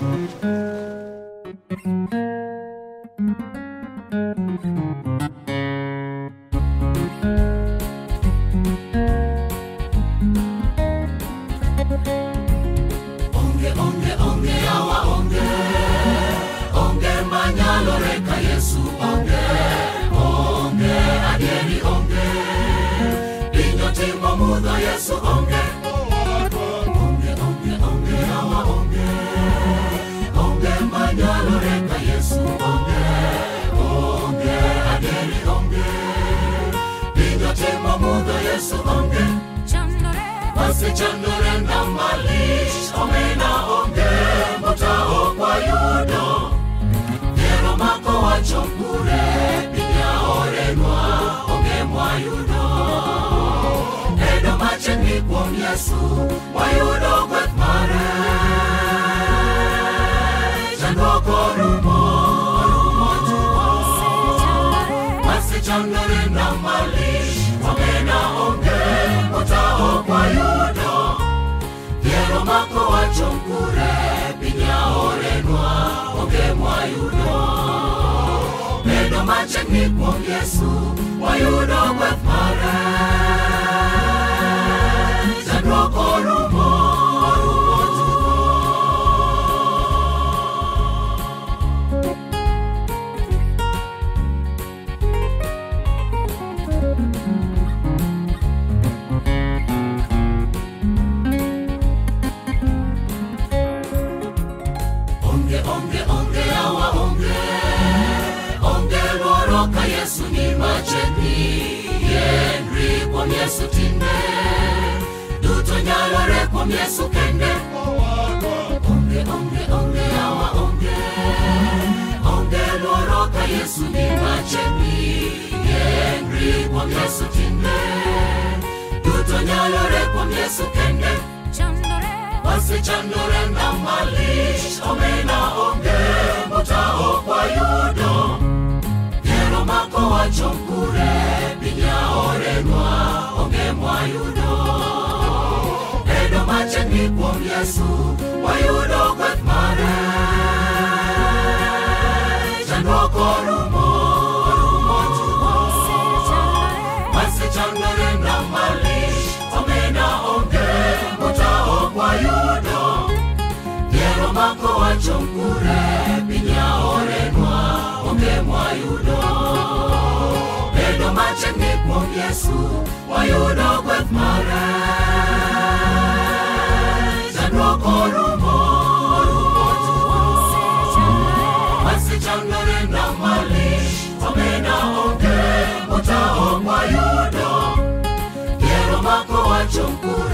Yesu onge awa onge manyalo reka Yesu onge aderi onge pinyo timo mudho Yesu onge wase chandore na malish omena onge motao kwa yudo yero mako wacho kure pinya orenwa onge mwa yudo Macheni kuom Yesu wayudo gweth mare chandruok orumo wasechandore na malich omena onge motao kwa yudo yero mako wacho kure pinya orenwa onge mwayudo bedo macheni kuom Yesu wayudo gweth mare Yesu ni macheni yenri kwa Yesu tinde duto nyalore kwa Yesu kende onge awa onge loroka Yesu ni macheni yenri kwa Yesu tinde duto nyalore kwa Yesu kende wase chandore na malish omena onge mutao kwa yudo mako wacho kure pinya orenwa onge mwayudo bedo macheni kuom Yesu wayudo gweth mare chandruok orumo wasechandore na malich omena onge motao kwa yudo yero mako wacho kure pinya orenwa onge mwayudo macheni kuom Yesu wayudo gweth mare chandruok orumo wasechandore na malich omena onge motao kwa yudo yero mako wacho kure